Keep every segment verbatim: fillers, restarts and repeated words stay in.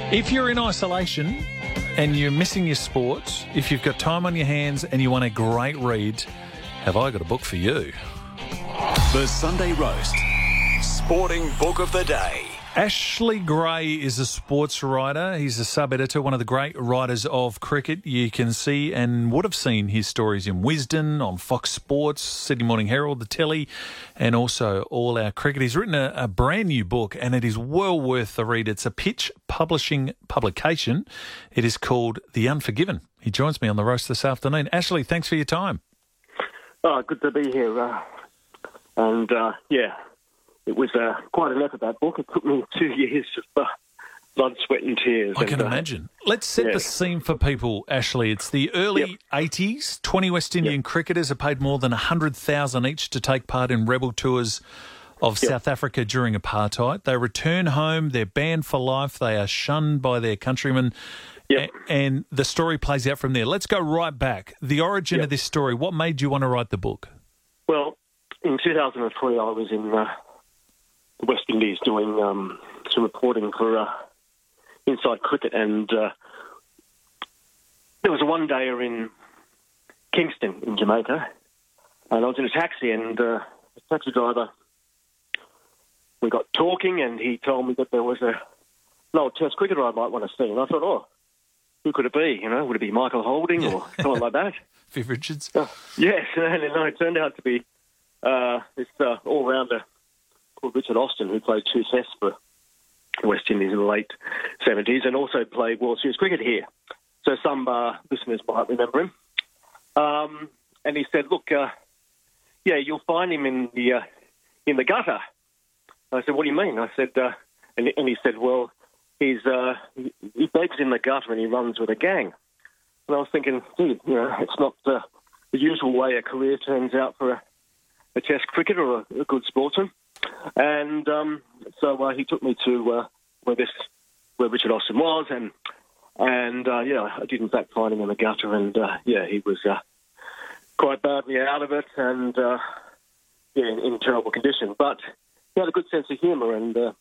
If you're in isolation and you're missing your sports, if you've got time on your hands and you want a great read, have I got a book for you? The Sunday Roast Sporting Book of the Day. Ashley Gray is a sports writer. He's a sub-editor, one of the great writers of cricket. You can see and would have seen his stories in Wisden, on Fox Sports, Sydney Morning Herald, the telly, and also All Our Cricket. He's written a, a brand new book, and it is well worth the read. It's a Pitch Publishing publication. It is called The Unforgiven. He joins me on the roast this afternoon. Ashley, thanks for your time. Oh, good to be here. Uh, and, uh, yeah... It was uh, quite an effort, that book. It took me two years of uh, blood, sweat and tears. I and, can uh, imagine. Let's set yeah. the scene for people, Ashley. It's the early Yep. eighties. twenty West Indian Yep. cricketers are paid more than one hundred thousand dollars each to take part in rebel tours of Yep. South Africa during apartheid. They return home. They're banned for life. They are shunned by their countrymen. Yep. A- and the story plays out from there. Let's go right back. The origin Yep. of this story. What made you want to write the book? Well, in two thousand three, I was in... Uh, the West Indies doing um, some reporting for uh, Inside Cricket, and uh, there was a one-dayer in Kingston in Jamaica, and I was in a taxi, and uh, the taxi driver, we got talking, and he told me that there was a an old Test cricketer I might want to see, and I thought, oh, who could it be? You know, would it be Michael Holding Yeah. or someone like that? Viv Richards? Uh, yes, and no, it turned out to be uh, this uh, all-rounder called Richard Austin, who played two tests for the West Indies in the late seventies and also played World Series cricket here. So some uh, listeners might remember him. Um, and he said, look, uh, yeah, you'll find him in the uh, in the gutter. I said, what do you mean? I said, uh, and, and he said, well, he's uh, he, he begs in the gutter and he runs with a gang. And I was thinking, dude, you know, it's not uh, the usual way a career turns out for a, a Test cricketer or a, a good sportsman. And um, so uh, he took me to uh, where this, where Richard Austin was, and and uh, yeah, I did in fact find him in the gutter, and uh, yeah, he was uh, quite badly out of it, and uh, yeah, in, in terrible condition. But he had a good sense of humour, and uh,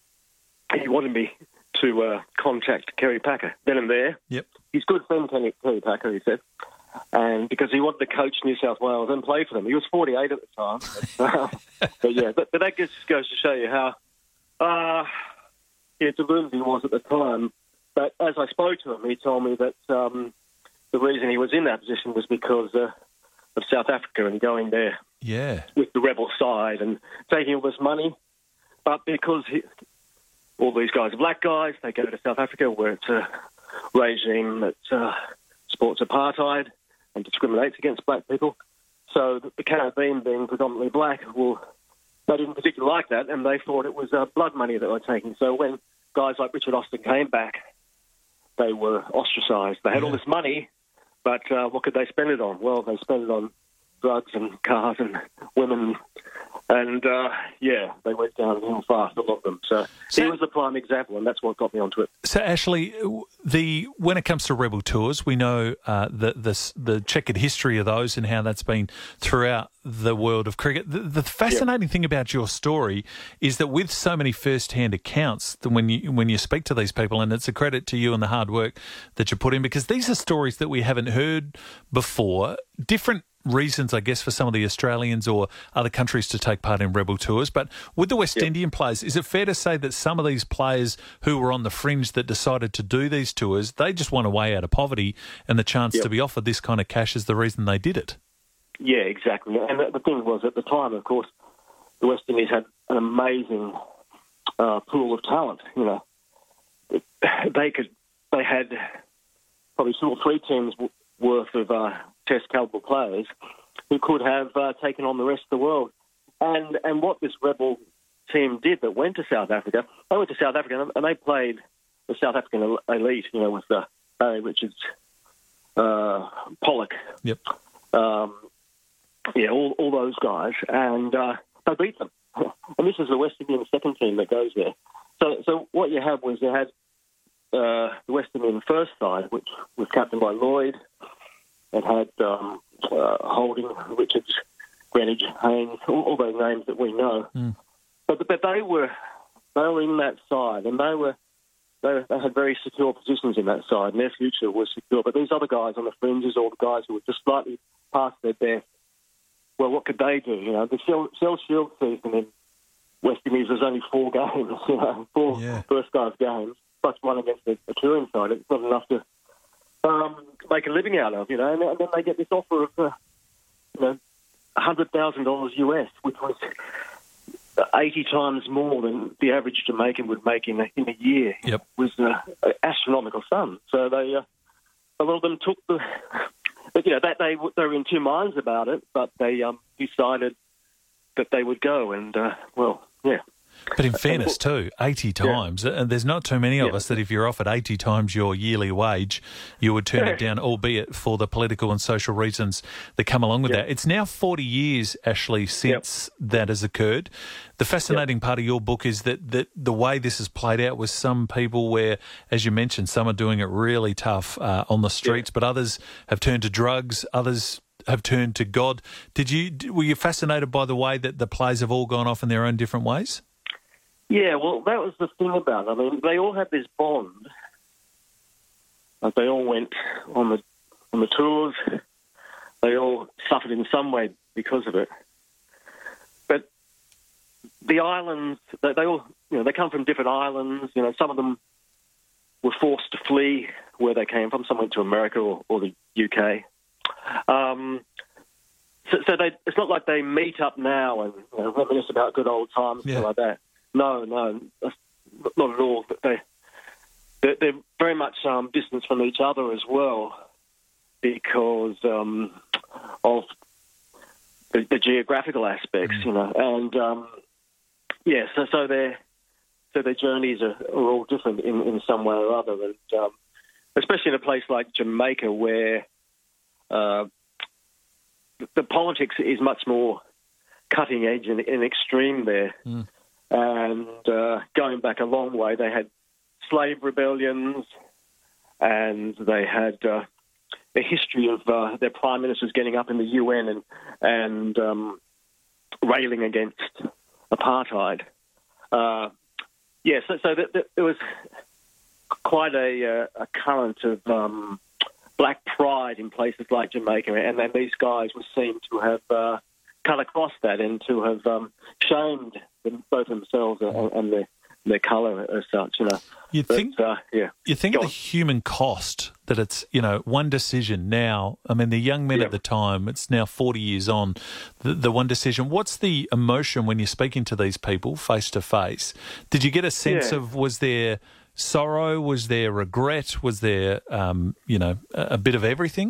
he wanted me to uh, contact Kerry Packer then and there. Yep. He's good friend Kerry Packer, he said. And because he wanted to coach New South Wales and play for them. He was forty-eight at the time. But, uh, but yeah, but, but that just goes to show you how uh, yeah, deluded he was at the time. But as I spoke to him, he told me that um, the reason he was in that position was because uh, of South Africa and going there Yeah. with the rebel side and taking all this money. But because he, all these guys are black guys, they go to South Africa where it's a regime that uh, supports apartheid and discriminates against black people. So the Caribbean being predominantly black, well, they didn't particularly like that, and they thought it was uh, blood money that they were taking. So when guys like Richard Austin came back, they were ostracised. They had Yeah. all this money, but uh, what could they spend it on? Well, they spent it on drugs and cars and women. And, uh, yeah, they went downhill fast, a lot of them. So, So- he was the prime example, and that's what got me onto it. So, Ashley, the when it comes to rebel tours, we know uh, the, the the checkered history of those and how that's been throughout the world of cricket. The, the fascinating yeah. thing about your story is that with so many first-hand accounts, that when you when you speak to these people, and it's a credit to you and the hard work that you put in, because these are stories that we haven't heard before, different reasons, I guess, for some of the Australians or other countries to take part in rebel tours. But with the West yep. Indian players, is it fair to say that some of these players who were on the fringe that decided to do these tours, they just want a way out of poverty, and the chance yep. to be offered this kind of cash is the reason they did it? Yeah, exactly. And the, the thing was, at the time, of course, the West Indies had an amazing uh, pool of talent. You know, they could, they had probably two or three teams worth of uh, Test caliber players who could have uh, taken on the rest of the world. And and what this rebel team did that went to South Africa, they went to South Africa and they played the South African elite, you know, with uh, Barry Richards, uh, Pollock, yep, um, yeah, all, all those guys, and uh, they beat them. And this is the West Indian second team that goes there. So so what you had was you had uh, the West Indian first side, which was captained by Lloyd. It had um, uh, Holding, Richards, Greenwich, Haynes, all, all those names that we know. Mm. But but they were they were in that side, and they were they, they had very secure positions in that side, and their future was secure. But these other guys on the fringes, or the guys who were just slightly past their best, well, what could they do? You know, the Shell, Shell Shield season in West Indies was only four games, you know, four yeah. first class games, plus one against a, a touring side. It's not enough to um, make a living out of, you know. And, and then they get this offer of, uh, you know, one hundred thousand dollars U S, which was eighty times more than the average Jamaican would make in a, in a year. Yep. It was uh, an astronomical sum. So they, uh, a lot of them took the, but, you know, that they, they were in two minds about it, but they um, decided that they would go. And, uh, well, yeah. But in fairness too, eighty times, yeah. and there's not too many of yeah. us that if you're offered eighty times your yearly wage, you would turn yeah. it down, albeit for the political and social reasons that come along with yeah. that. It's now forty years, Ashley, since yep. that has occurred. The fascinating yep. part of your book is that, that the way this has played out with some people where, as you mentioned, some are doing it really tough uh, on the streets, yep. but others have turned to drugs, others have turned to God. Did you Were you fascinated by the way that the players have all gone off in their own different ways? Yeah, well, that was the thing about it. I mean, they all had this bond. Like they all went on the on the tours. They all suffered in some way because of it. But the islands, they, they all, you know, they come from different islands. You know, some of them were forced to flee where they came from. Some went to America or, or the U K. Um, so, so they, it's not like they meet up now and you know, reminisce about good old times and yeah. stuff like that. No, no, not at all. But they, they're, they're very much um, distanced from each other as well because um, of the, the geographical aspects, mm. you know. And um, yeah, so so their so their journeys are, are all different in, in some way or other, and um, especially in a place like Jamaica where uh, the, the politics is much more cutting edge and, and extreme there. Mm. And uh, going back a long way, they had slave rebellions and they had uh, a history of uh, their prime ministers getting up in the U N and, and um, railing against apartheid. Uh, yeah, so, so th- th- there was quite a, uh, a current of um, black pride in places like Jamaica, and then these guys were seen to have uh, cut across that and to have um, shamed them, both themselves and, and their their colour as such, you know. You think, but, uh, yeah. You think of the human cost that it's, you know, one decision now. I mean, the young men yeah. at the time, it's now forty years on, the, the one decision. What's the emotion when you're speaking to these people face to face? Did you get a sense yeah. of, was there sorrow, was there regret, was there, um, you know, a, a bit of everything?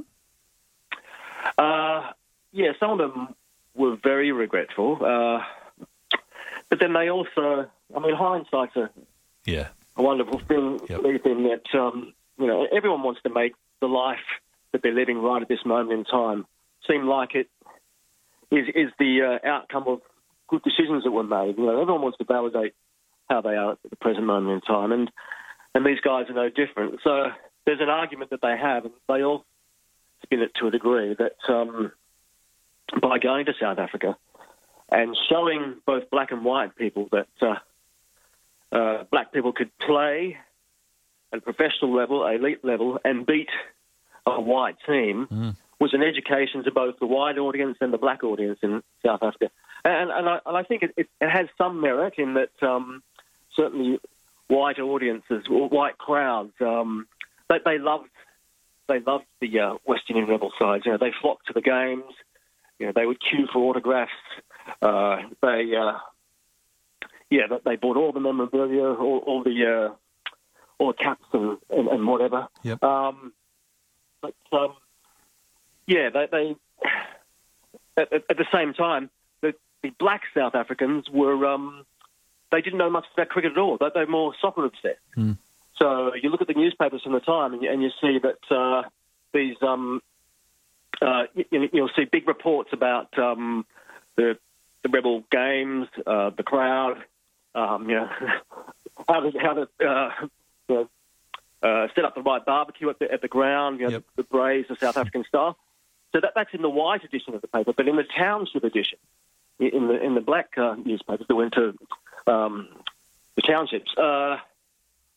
Uh, yeah, some of them were very regretful. Uh, but then they also, I mean, hindsight's a, yeah. a wonderful thing, yep. in that, um, you know, everyone wants to make the life that they're living right at this moment in time seem like it is, is the uh, outcome of good decisions that were made. You know, everyone wants to validate how they are at the present moment in time, and, and these guys are no different. So there's an argument that they have, and they all spin it to a degree, that um, by going to South Africa and showing both black and white people that uh, uh, black people could play at a professional level, elite level, and beat a white team mm. was an education to both the white audience and the black audience in South Africa. And, and, I, and I think it, it, it has some merit in that um, certainly white audiences, or white crowds, um, they, they loved they loved the uh, West Indian rebel sides. You know, they flocked to the games. You know, they would queue for autographs. Uh, they, uh, yeah, they bought all the memorabilia, all, all the uh, all the caps and, and, and whatever. Yep. Um, but um, yeah, they, they at, at the same time, the, the black South Africans were um, they didn't know much about cricket at all. They, they were more soccer obsessed. Mm. So you look at the newspapers from the time, and you, and you see that uh, these um, uh, you, you'll see big reports about um, the the rebel games, uh, the crowd, um, you know, how to how to uh, you know, uh, set up the right barbecue at the at the ground, you know, yep. the, the braised, the South African style. So that, that's in the white edition of the paper, but in the township edition, in the in the black uh, newspapers that went to um, the townships, uh,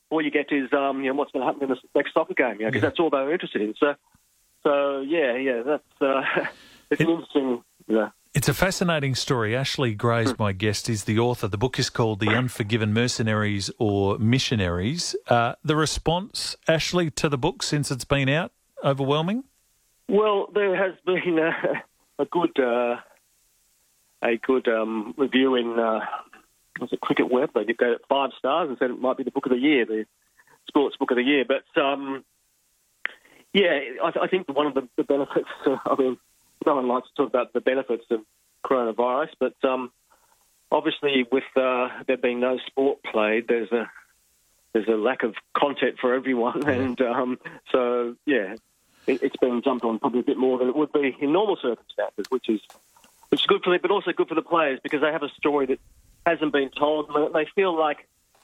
all you get is um, you know, what's going to happen in the next soccer game, you know, because Yeah. that's all they're interested in. So, so yeah, yeah, that's uh, it's an interesting. Yeah. It's a fascinating story. Ashley Gray's my guest, is the author. The book is called The Unforgiven Mercenaries or Missionaries. Uh, the response, Ashley, to the book since it's been out, overwhelming? Well, there has been a, a good uh, a good um, review in uh, was it Cricket Web? They gave it five stars and said it might be the book of the year, the sports book of the year. But um, yeah, I, I think one of the, the benefits. Uh, I mean, no one likes to talk about the benefits of coronavirus, but um, obviously with uh, there being no sport played, there's a there's a lack of content for everyone, Yeah. and um, so yeah. It's been jumped on probably a bit more than it would be in normal circumstances, which is which is good for them, but also good for the players because they have a story that hasn't been told. They feel like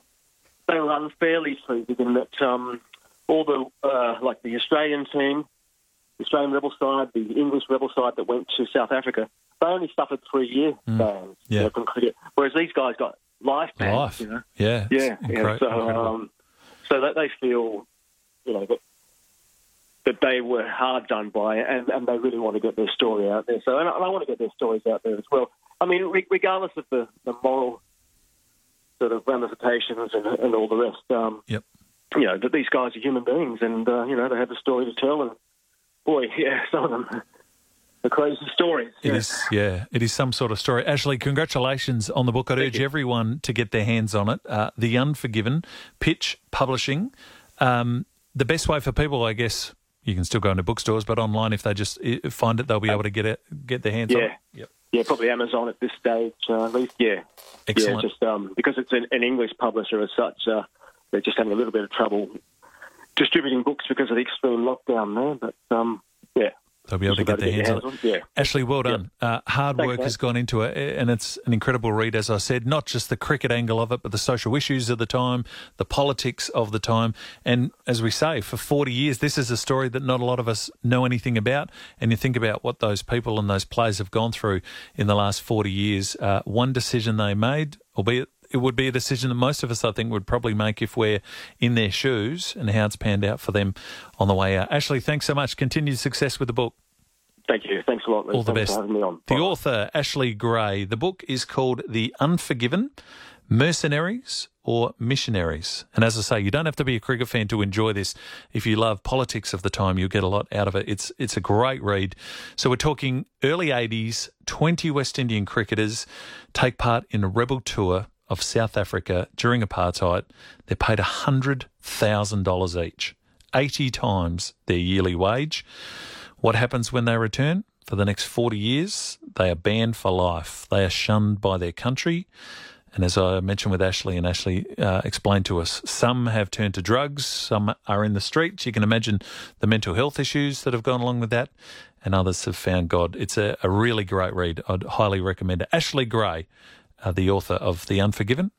they were unfairly treated in that um, all the uh, like the Australian team, the Australian rebel side, the English rebel side that went to South Africa, they only suffered three year Mm. bans Yeah. you know, from cricket, whereas these guys got life bans. Life. You know? Yeah. Yeah, it's yeah. incre- So, incredible. um, so that they feel, you know, that, that they were hard done by, and, and they really want to get their story out there. So, and I, and I want to get their stories out there as well. I mean, re- regardless of the, the moral sort of ramifications and, and all the rest, um, Yep. you know, that these guys are human beings, and uh, you know, they have a story to tell. And boy, yeah, some of them are crazy stories. It yeah. is, yeah, it is some sort of story. Ashley, congratulations on the book. I'd Thank urge you. everyone to get their hands on it. Uh, The Unforgiven, Pitch Publishing. Um, the best way for people, I guess, you can still go into bookstores, but online, if they just i- find it, they'll be able to get it, get their hands on Yeah. it. Yep. Yeah, probably Amazon at this stage, uh, at least. Yeah, Excellent. Yeah, just um, because it's an, an English publisher as such, uh, they're just having a little bit of trouble distributing books because of the extreme lockdown there. But um, yeah, They'll be able to Just get their hands on it. Yeah. Ashley, well done. Uh, hard Thanks, work mate. has gone into it, and it's an incredible read, as I said, not just the cricket angle of it, but the social issues of the time, the politics of the time. And as we say, for forty years, this is a story that not a lot of us know anything about. And you think about what those people and those players have gone through in the last forty years. Uh, one decision they made, albeit it would be a decision that most of us, I think, would probably make if we're in their shoes, and how it's panned out for them on the way out. Ashley, thanks so much. Continued success with the book. Thank you. Thanks a lot, Liz. All the Thanks best. for having me on. The Bye. author, Ashley Gray. The book is called The Unforgiven, Mercenaries or Missionaries. And as I say, you don't have to be a cricket fan to enjoy this. If you love politics of the time, you'll get a lot out of it. It's it's a great read. So we're talking early eighties, twenty West Indian cricketers take part in a rebel tour of South Africa during apartheid. They're paid one hundred thousand dollars each, eighty times their yearly wage. What happens when they return? For the next forty years, they are banned for life. They are shunned by their country. And as I mentioned with Ashley, and Ashley uh, explained to us, some have turned to drugs, some are in the streets. You can imagine the mental health issues that have gone along with that, and others have found God. It's a, a really great read. I'd highly recommend it. Ashley Gray, uh, the author of The Unforgiven,